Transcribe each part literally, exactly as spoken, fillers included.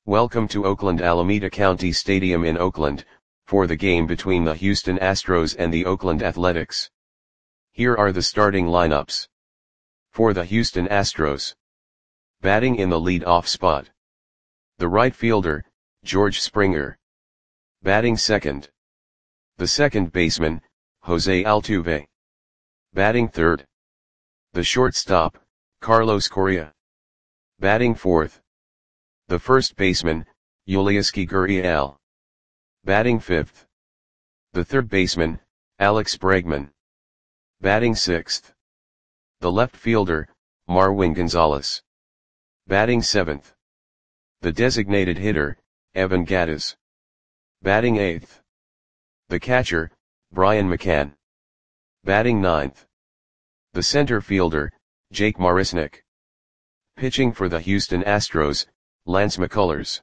Welcome to Oakland Alameda County Stadium in Oakland, for the game between the Houston Astros and the Oakland Athletics. Here are the starting lineups. For the Houston Astros. Batting in the lead-off spot. The right fielder, George Springer. Batting second. The second baseman, Jose Altuve. Batting third. The shortstop, Carlos Correa. Batting fourth. The first baseman, Yulieski Gurriel. Batting fifth. The third baseman, Alex Bregman. Batting sixth. The left fielder, Marwin Gonzalez. Batting seventh. The designated hitter, Evan Gattis. Batting eighth. The catcher, Brian McCann. Batting ninth. The center fielder, Jake Marisnick. Pitching for the Houston Astros, Lance McCullers.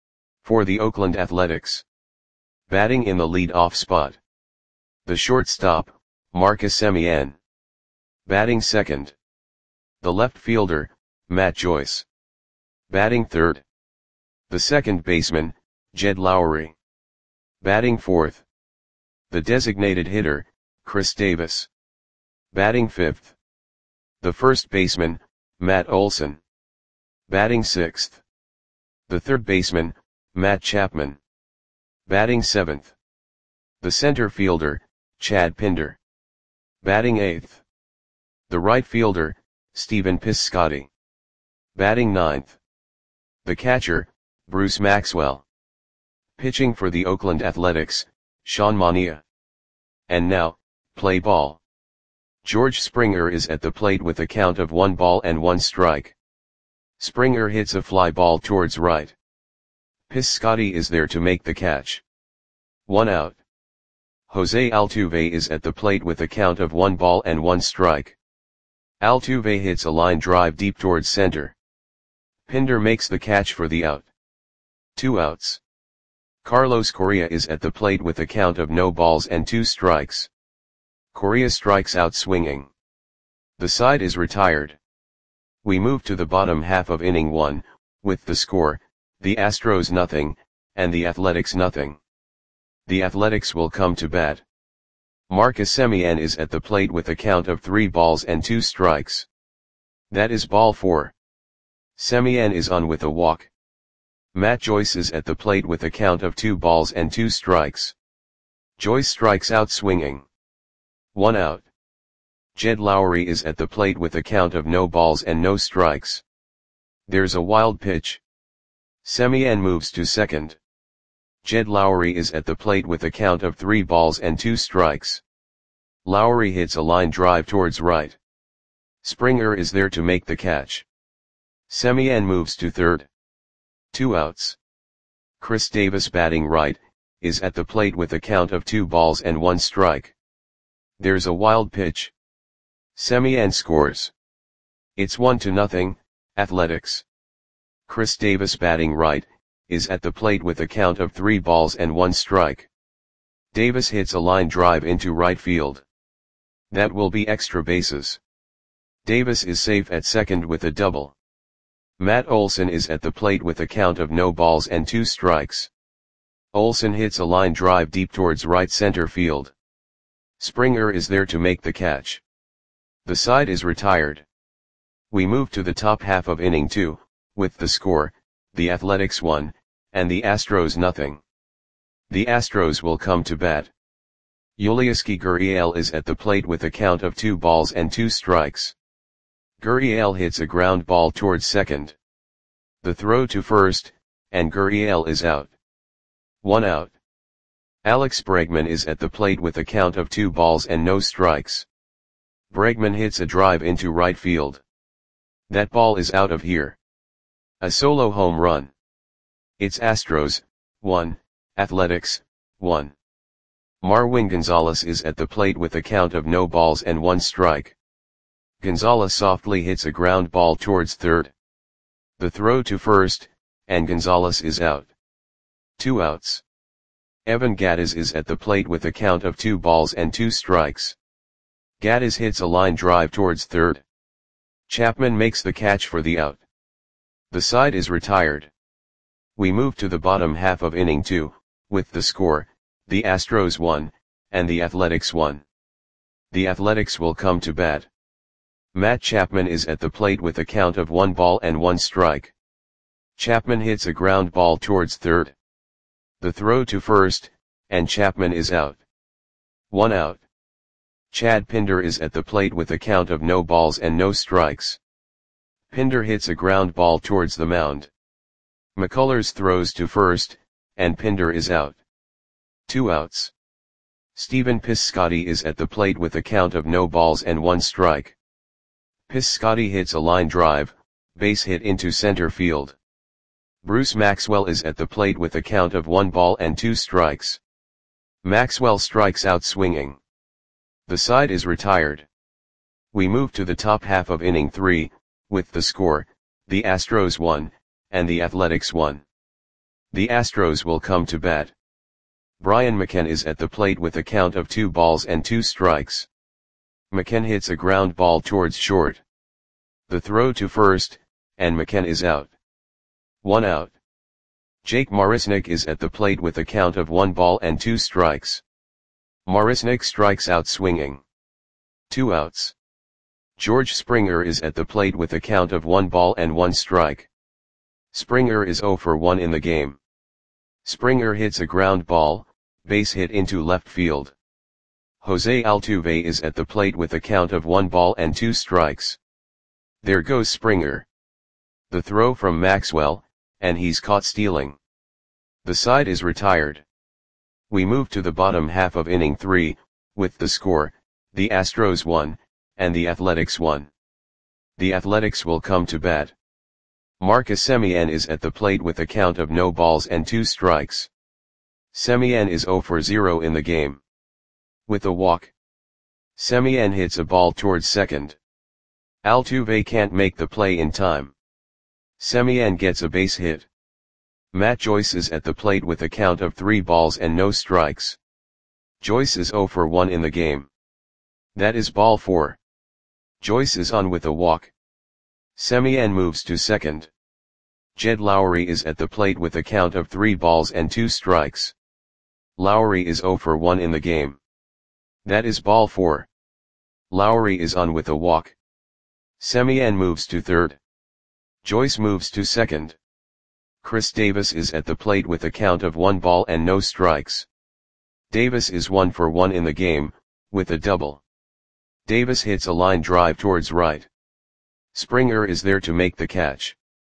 For the Oakland Athletics. Batting in the lead-off spot. The shortstop, Marcus Semien. Batting second. The left fielder, Matt Joyce. Batting third. The second baseman, Jed Lowry. Batting fourth. The designated hitter, Chris Davis. Batting fifth. The first baseman, Matt Olson. Batting sixth. The third baseman, Matt Chapman. Batting seventh. The center fielder, Chad Pinder. Batting eighth. The right fielder, Stephen Piscotty. Batting ninth. The catcher, Bruce Maxwell. Pitching for the Oakland Athletics, Sean Mania. And now, play ball. George Springer is at the plate with a count of one ball and one strike. Springer hits a fly ball towards right. Piscotty is there to make the catch. One out. Jose Altuve is at the plate with a count of one ball and one strike. Altuve hits a line drive deep towards center. Pinder makes the catch for the out. Two outs. Carlos Correa is at the plate with a count of no balls and two strikes. Correa strikes out swinging. The side is retired. We move to the bottom half of inning one, with the score, the Astros nothing, and the Athletics nothing. The Athletics will come to bat. Marcus Semien is at the plate with a count of three balls and two strikes. That is ball four. Semien is on with a walk. Matt Joyce is at the plate with a count of two balls and two strikes. Joyce strikes out swinging. One out. Jed Lowry is at the plate with a count of no balls and no strikes. There's a wild pitch. Semien moves to second. Jed Lowry is at the plate with a count of three balls and two strikes. Lowry hits a line drive towards right. Springer is there to make the catch. Semien moves to third. Two outs. Chris Davis, batting right, is at the plate with a count of two balls and one strike. There's a wild pitch. Semien scores. It's one to nothing, Athletics. Chris Davis, batting right, is at the plate with a count of three balls and one strike. Davis hits a line drive into right field. That will be extra bases. Davis is safe at second with a double. Matt Olson is at the plate with a count of no balls and two strikes. Olson hits a line drive deep towards right center field. Springer is there to make the catch. The side is retired. We move to the top half of inning two, with the score, the Athletics one, and the Astros nothing. The Astros will come to bat. Yulieski Gurriel is at the plate with a count of two balls and two strikes. Gurriel hits a ground ball towards second. The throw to first, and Gurriel is out. One out. Alex Bregman is at the plate with a count of two balls and no strikes. Bregman hits a drive into right field. That ball is out of here. A solo home run. It's Astros, one, Athletics, one. Marwin Gonzalez is at the plate with a count of no balls and one strike. Gonzalez softly hits a ground ball towards third. The throw to first, and Gonzalez is out. Two outs. Evan Gattis is at the plate with a count of two balls and two strikes. Gattis hits a line drive towards third. Chapman makes the catch for the out. The side is retired. We move to the bottom half of inning two, with the score, the Astros one, and the Athletics one. The Athletics will come to bat. Matt Chapman is at the plate with a count of one ball and one strike. Chapman hits a ground ball towards third. The throw to first, and Chapman is out. One out. Chad Pinder is at the plate with a count of no balls and no strikes. Pinder hits a ground ball towards the mound. McCullers throws to first, and Pinder is out. Two outs. Stephen Piscotty is at the plate with a count of no balls and one strike. Piscotty hits a line drive, base hit into center field. Bruce Maxwell is at the plate with a count of one ball and two strikes. Maxwell strikes out swinging. The side is retired. We move to the top half of inning three, with the score, the Astros one, and the Athletics one. The Astros will come to bat. Brian McCann is at the plate with a count of two balls and two strikes. McCann hits a ground ball towards short. The throw to first, and McCann is out. One out. Jake Marisnick is at the plate with a count of one ball and two strikes. Marisnick strikes out swinging. Two outs. George Springer is at the plate with a count of one ball and one strike. Springer is oh for one in the game. Springer hits a ground ball, base hit into left field. Jose Altuve is at the plate with a count of one ball and two strikes. There goes Springer. The throw from Maxwell, and he's caught stealing. The side is retired. We move to the bottom half of inning three, with the score, the Astros one, and the Athletics one. The Athletics will come to bat. Marcus Semien is at the plate with a count of no balls and two strikes. Semien is oh for zero in the game. With a walk. Semien hits a ball towards second. Altuve can't make the play in time. Semien gets a base hit. Matt Joyce is at the plate with a count of three balls and no strikes. Joyce is oh for one in the game. That is ball four. Joyce is on with a walk. Semien moves to second. Jed Lowry is at the plate with a count of three balls and two strikes. Lowry is oh for one in the game. That is ball four. Lowry is on with a walk. Semien moves to third. Joyce moves to second. Chris Davis is at the plate with a count of one ball and no strikes. Davis is one for one in the game, with a double. Davis hits a line drive towards right. Springer is there to make the catch.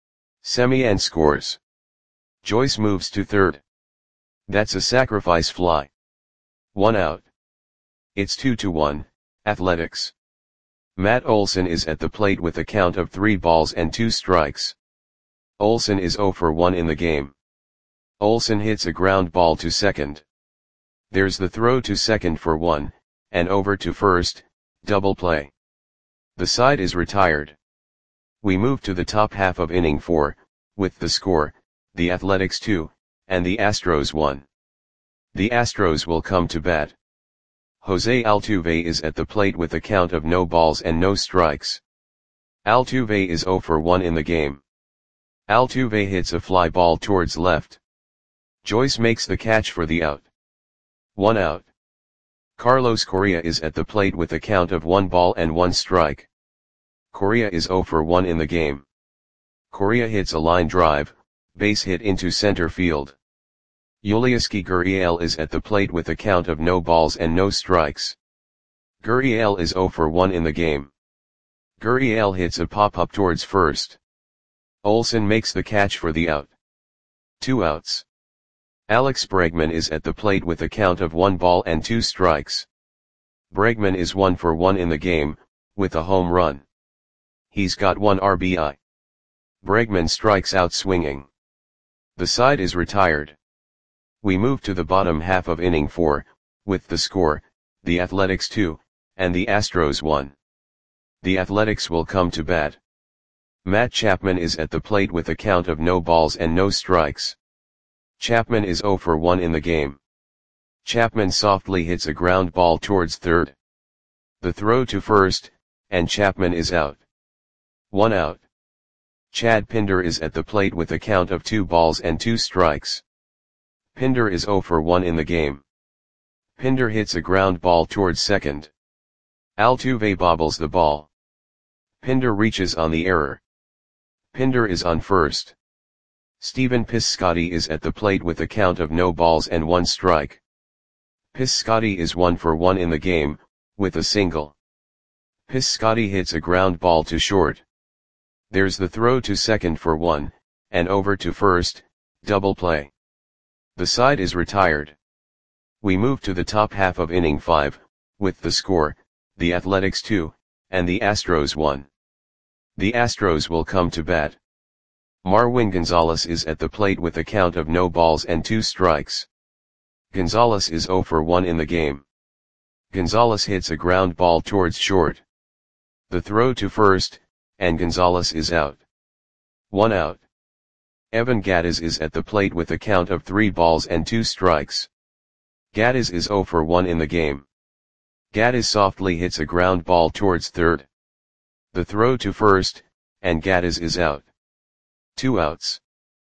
Semien scores. Joyce moves to third. That's a sacrifice fly. One out. It's two to one, Athletics. Matt Olson is at the plate with a count of three balls and two strikes. Olson is oh for one in the game. Olson hits a ground ball to second. There's the throw to second for one, and over to first, double play. The side is retired. We move to the top half of inning four, with the score, the Athletics two, and the Astros one. The Astros will come to bat. Jose Altuve is at the plate with a count of no balls and no strikes. Altuve is oh for one in the game. Altuve hits a fly ball towards left. Joyce makes the catch for the out. One out. Carlos Correa is at the plate with a count of one ball and one strike. Correa is oh for one in the game. Correa hits a line drive, base hit into center field. Yulieski Gurriel is at the plate with a count of no balls and no strikes. Gurriel is oh for one in the game. Gurriel hits a pop-up towards first. Olson makes the catch for the out. Two outs. Alex Bregman is at the plate with a count of one ball and two strikes. Bregman is one for one in the game, with a home run. He's got one R B I. Bregman strikes out swinging. The side is retired. We move to the bottom half of inning four, with the score, the Athletics two, and the Astros one. The Athletics will come to bat. Matt Chapman is at the plate with a count of no balls and no strikes. Chapman is oh for one in the game. Chapman softly hits a ground ball towards third. The throw to first, and Chapman is out. One out. Chad Pinder is at the plate with a count of two balls and two strikes. Pinder is zero for one in the game. Pinder hits a ground ball towards second. Altuve bobbles the ball. Pinder reaches on the error. Pinder is on first. Stephen Piscotty is at the plate with a count of no balls and one strike. Piscotty is one for one in the game, with a single. Piscotty hits a ground ball to short. There's the throw to second for one, and over to first, double play. The side is retired. We move to the top half of inning five, with the score, the Athletics two, and the Astros one. The Astros will come to bat. Marwin Gonzalez is at the plate with a count of no balls and two strikes. Gonzalez is zero for one in the game. Gonzalez hits a ground ball towards short. The throw to first, and Gonzalez is out. One out. Evan Gattis is at the plate with a count of three balls and two strikes. Gattis is zero for one in the game. Gattis softly hits a ground ball towards third. The throw to first, and Gattis is out. Two outs.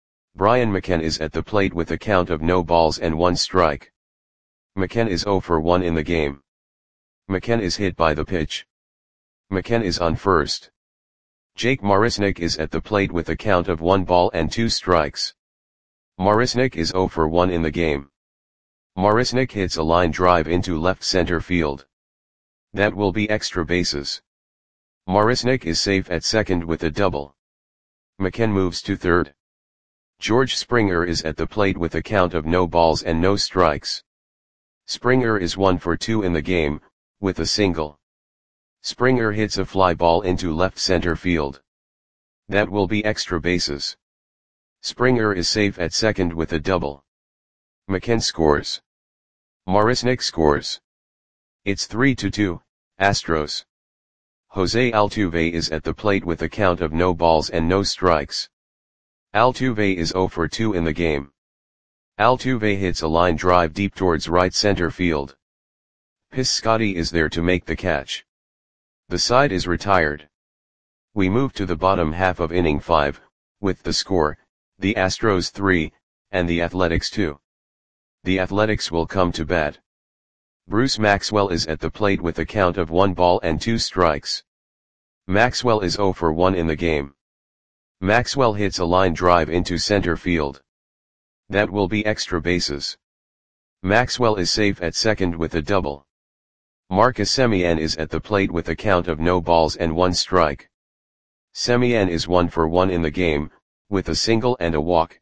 Brian McCann is at the plate with a count of no balls and one strike. McCann is zero for one in the game. McCann is hit by the pitch. McCann is on first. Jake Marisnick is at the plate with a count of one ball and two strikes. Marisnick is zero for one in the game. Marisnick hits a line drive into left center field. That will be extra bases. Marisnick is safe at second with a double. McCann moves to third. George Springer is at the plate with a count of no balls and no strikes. Springer is one for two in the game, with a single. Springer hits a fly ball into left center field. That will be extra bases. Springer is safe at second with a double. McCann scores. Marisnick scores. It's three to two, Astros. Jose Altuve is at the plate with a count of no balls and no strikes. Altuve is zero for two in the game. Altuve hits a line drive deep towards right center field. Piscotty is there to make the catch. The side is retired. We move to the bottom half of inning five, with the score, the Astros three, and the Athletics two. The Athletics will come to bat. Bruce Maxwell is at the plate with a count of one ball and two strikes. Maxwell is zero for one in the game. Maxwell hits a line drive into center field. That will be extra bases. Maxwell is safe at second with a double. Marcus Semien is at the plate with a count of no balls and one strike. Semien is one for one in the game, with a single and a walk.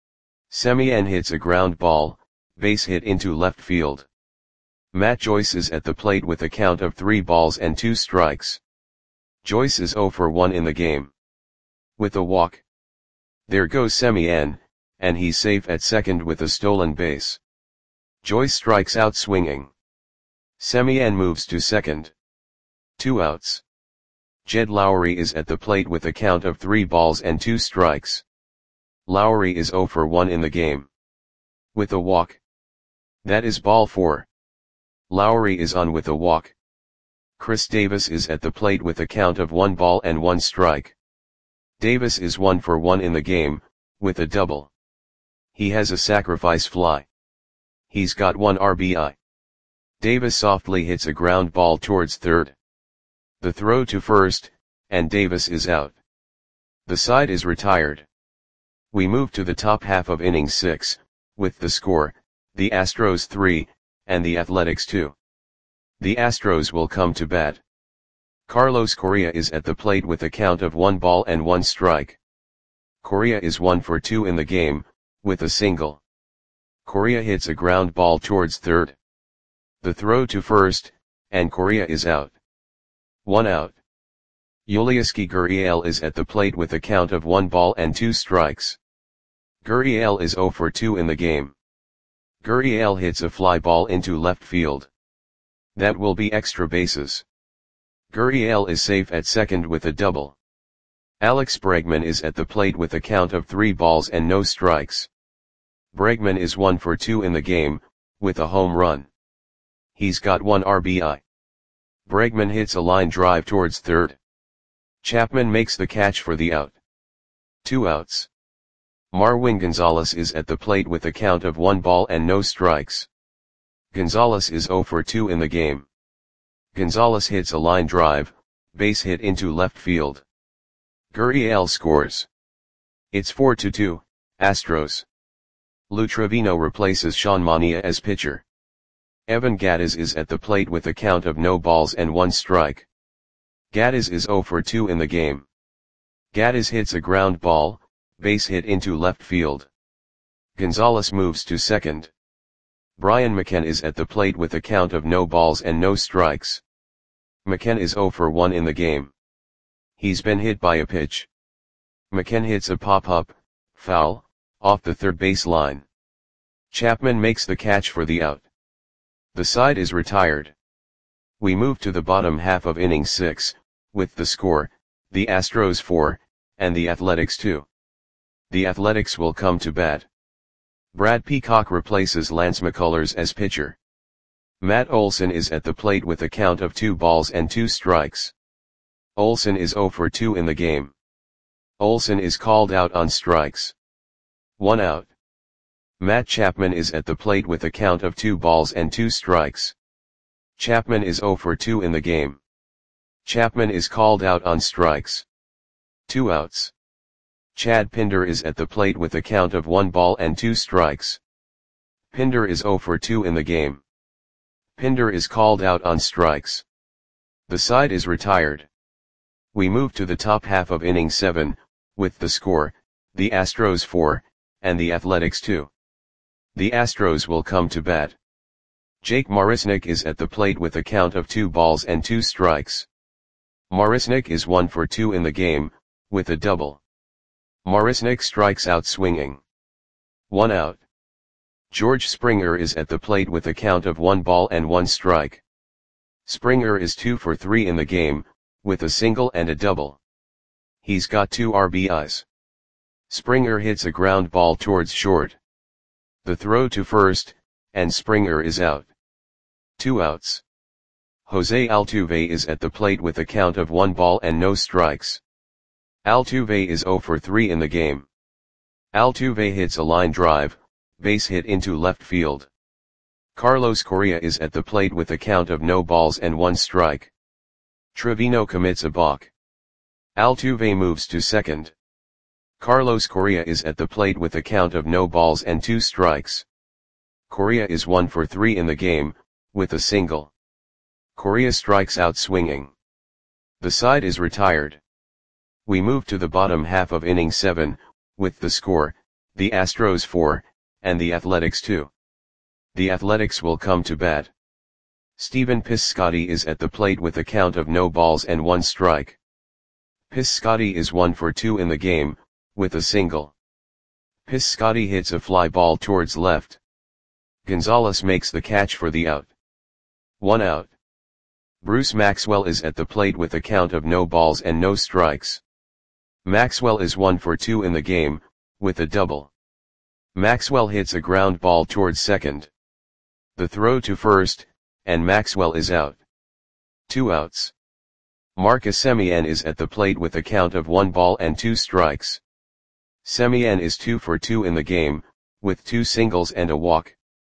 Semien hits a ground ball, base hit into left field. Matt Joyce is at the plate with a count of three balls and two strikes. Joyce is zero for one in the game. With a walk. There goes Semien, and he's safe at second with a stolen base. Joyce strikes out swinging. Semien moves to second. Two outs. Jed Lowry is at the plate with a count of three balls and two strikes. Lowry is zero for one in the game. With a walk. That is ball four. Lowry is on with a walk. Chris Davis is at the plate with a count of one ball and one strike. Davis is one for one in the game, with a double. He has a sacrifice fly. He's got one R B I. Davis softly hits a ground ball towards third. The throw to first, and Davis is out. The side is retired. We move to the top half of inning six, with the score, the Astros three, and the Athletics two. The Astros will come to bat. Carlos Correa is at the plate with a count of one ball and one strike. Correa is one for two in the game, with a single. Correa hits a ground ball towards third. The throw to first, and Correa is out. One out. Yulieski Gurriel is at the plate with a count of one ball and two strikes. Gurriel is zero for two in the game. Gurriel hits a fly ball into left field. That will be extra bases. Gurriel is safe at second with a double. Alex Bregman is at the plate with a count of three balls and no strikes. Bregman is one for two in the game, with a home run. He's got one R B I. Bregman hits a line drive towards third. Chapman makes the catch for the out. Two outs. Marwin Gonzalez is at the plate with a count of one ball and no strikes. Gonzalez is oh for two in the game. Gonzalez hits a line drive, base hit into left field. Gurriel scores. It's four to two, Astros. Lou Trevino replaces Sean Manaea as pitcher. Evan Gattis is at the plate with a count of no balls and one strike. Gattis is oh for two in the game. Gattis hits a ground ball, base hit into left field. Gonzalez moves to second. Brian McCann is at the plate with a count of no balls and no strikes. McCann is oh for one in the game. He's been hit by a pitch. McCann hits a pop-up, foul, off the third base line. Chapman makes the catch for the out. The side is retired. We move to the bottom half of inning six, with the score, the Astros four, and the Athletics two. The Athletics will come to bat. Brad Peacock replaces Lance McCullers as pitcher. Matt Olson is at the plate with a count of two balls and two strikes. Olson is oh for two in the game. Olson is called out on strikes. One out. Matt Chapman is at the plate with a count of two balls and two strikes. Chapman is oh for two in the game. Chapman is called out on strikes. Two outs. Chad Pinder is at the plate with a count of one ball and two strikes. Pinder is oh for two in the game. Pinder is called out on strikes. The side is retired. We move to the top half of inning seven, with the score, the Astros four, and the Athletics two. The Astros will come to bat. Jake Marisnick is at the plate with a count of two balls and two strikes. Marisnick is one for two in the game, with a double. Marisnick strikes out swinging. One out. George Springer is at the plate with a count of one ball and one strike. Springer is two for three in the game, with a single and a double. He's got two R B Is. Springer hits a ground ball towards short. The throw to first, and Springer is out. Two outs. Jose Altuve is at the plate with a count of one ball and no strikes. Altuve is oh for three in the game. Altuve hits a line drive, base hit into left field. Carlos Correa is at the plate with a count of no balls and one strike. Trevino commits a balk. Altuve moves to second. Carlos Correa is at the plate with a count of no balls and two strikes. Correa is one for three in the game, with a single. Correa strikes out swinging. The side is retired. We move to the bottom half of inning seven, with the score, the Astros four, and the Athletics two. The Athletics will come to bat. Stephen Piscotty is at the plate with a count of no balls and one strike. Piscotty is one for two in the game, with a single. Piscotty hits a fly ball towards left. Gonzalez makes the catch for the out. One out. Bruce Maxwell is at the plate with a count of no balls and no strikes. Maxwell is one for two in the game, with a double. Maxwell hits a ground ball towards second. The throw to first, and Maxwell is out. Two outs. Marcus Semien is at the plate with a count of one ball and two strikes. Semien is two for two in the game, with two singles and a walk.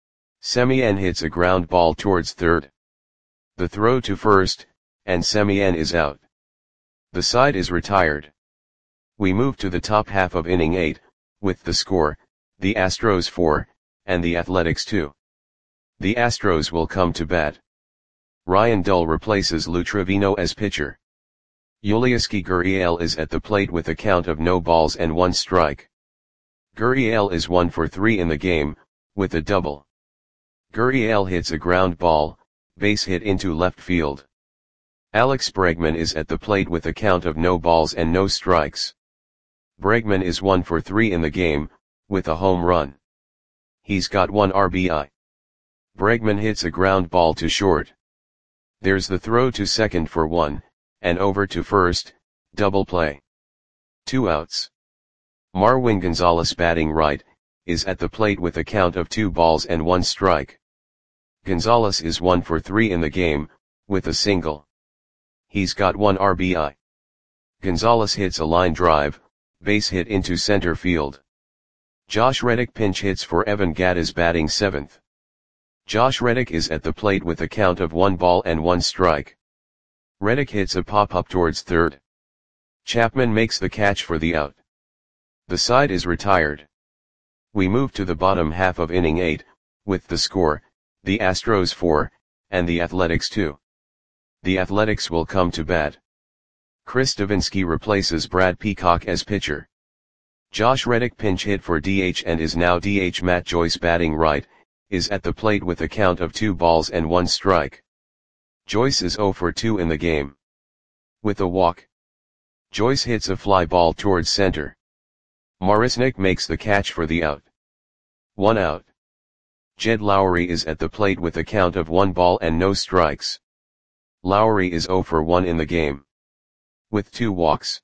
Semien hits a ground ball towards third. The throw to first, and Semien is out. The side is retired. We move to the top half of inning eight, with the score, the Astros four, and the Athletics two. The Astros will come to bat. Ryan Dull replaces Lou Trevino as pitcher. Yulieski Gurriel is at the plate with a count of no balls and one strike. Gurriel is one for three in the game, with a double. Gurriel hits a ground ball, base hit into left field. Alex Bregman is at the plate with a count of no balls and no strikes. Bregman is one for three in the game, with a home run. He's got one R B I. Bregman hits a ground ball to short. There's the throw to second for one, and over to first, double play. Two outs. Marwin Gonzalez batting right, is at the plate with a count of two balls and one strike. Gonzalez is one for three in the game, with a single. He's got one R B I. Gonzalez hits a line drive, base hit into center field. Josh Reddick pinch hits for Evan Gattis batting seventh. Josh Reddick is at the plate with a count of one ball and one strike. Reddick hits a pop-up towards third. Chapman makes the catch for the out. The side is retired. We move to the bottom half of inning eight, with the score, the Astros four, and the Athletics two. The Athletics will come to bat. Chris Devenski replaces Brad Peacock as pitcher. Josh Reddick pinch hit for D H and is now D H. Matt Joyce batting right, is at the plate with a count of two balls and one strike. Joyce is oh for two in the game. With a walk, Joyce hits a fly ball towards center. Marisnick makes the catch for the out. One out. Jed Lowrie is at the plate with a count of one ball and no strikes. Lowrie is oh for one in the game. With two walks,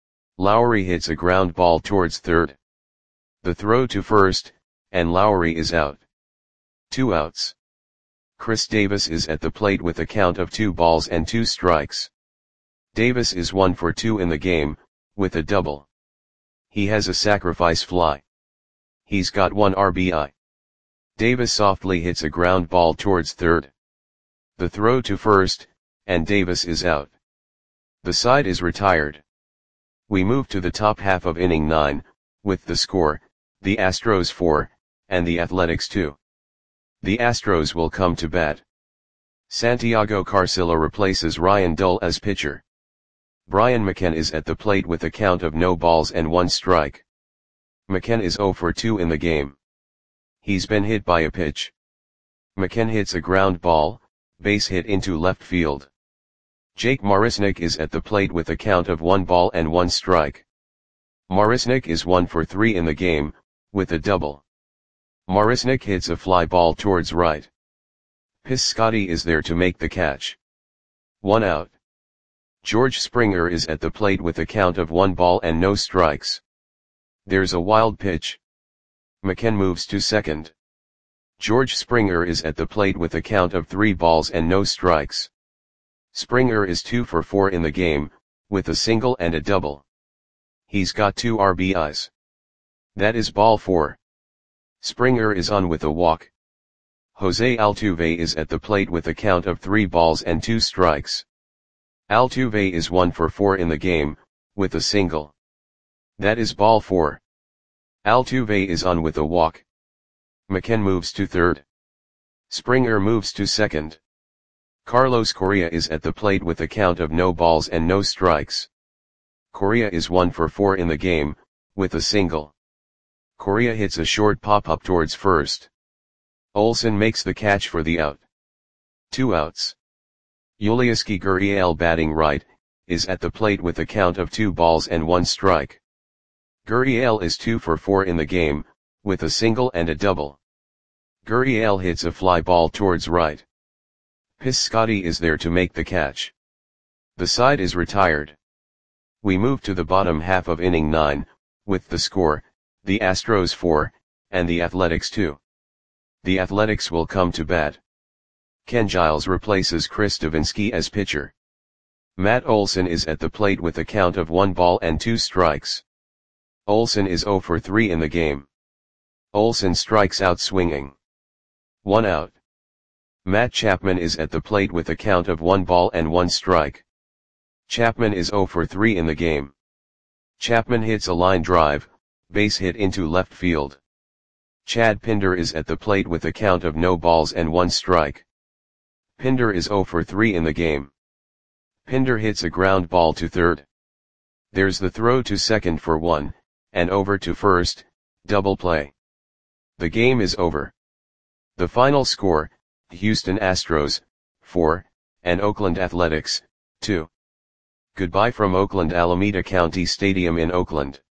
Lowrie hits a ground ball towards third. The throw to first, and Lowrie is out. Two outs. Chris Davis is at the plate with a count of two balls and two strikes. Davis is one for two in the game, with a double. He has a sacrifice fly. He's got one R B I. Davis softly hits a ground ball towards third. The throw to first, and Davis is out. The side is retired. We move to the top half of inning nine, with the score, the Astros four, and the Athletics two. The Astros will come to bat. Santiago Carcillo replaces Ryan Dull as pitcher. Brian McKenna is at the plate with a count of no balls and one strike. McKenna is oh for two in the game. He's been hit by a pitch. McKenna hits a ground ball, base hit into left field. Jake Marisnick is at the plate with a count of one ball and one strike. Marisnick is one for three in the game, with a double. Marisnick hits a fly ball towards right. Piscotty is there to make the catch. One out. George Springer is at the plate with a count of one ball and no strikes. There's a wild pitch. McKenna moves to second. George Springer is at the plate with a count of three balls and no strikes. Springer is two for four in the game, with a single and a double. He's got two R B Is. That is ball four. Springer is on with a walk. Jose Altuve is at the plate with a count of three balls and two strikes. Altuve is one for four in the game, with a single. That is ball four. Altuve is on with a walk. McKenna moves to third. Springer moves to second. Carlos Correa is at the plate with a count of no balls and no strikes. Correa is one for four in the game, with a single. Correa hits a short pop-up towards first. Olson makes the catch for the out. Two outs. Yulieski Gurriel batting right, is at the plate with a count of two balls and one strike. Gurriel is two for four in the game, with a single and a double. Gurriel hits a fly ball towards right. Piscotty is there to make the catch. The side is retired. We move to the bottom half of inning nine, with the score, the Astros four, and the Athletics two. The Athletics will come to bat. Ken Giles replaces Chris Devenski as pitcher. Matt Olson is at the plate with a count of one ball and two strikes. Olson is oh for three in the game. Olson strikes out swinging. One out. Matt Chapman is at the plate with a count of one ball and one strike. Chapman is oh for three in the game. Chapman hits a line drive, base hit into left field. Chad Pinder is at the plate with a count of no balls and one strike. Pinder is oh for three in the game. Pinder hits a ground ball to third. There's the throw to second for one, and over to first, double play. The game is over. The final score, Houston Astros, four, and Oakland Athletics, two. Goodbye from Oakland Alameda County Stadium in Oakland.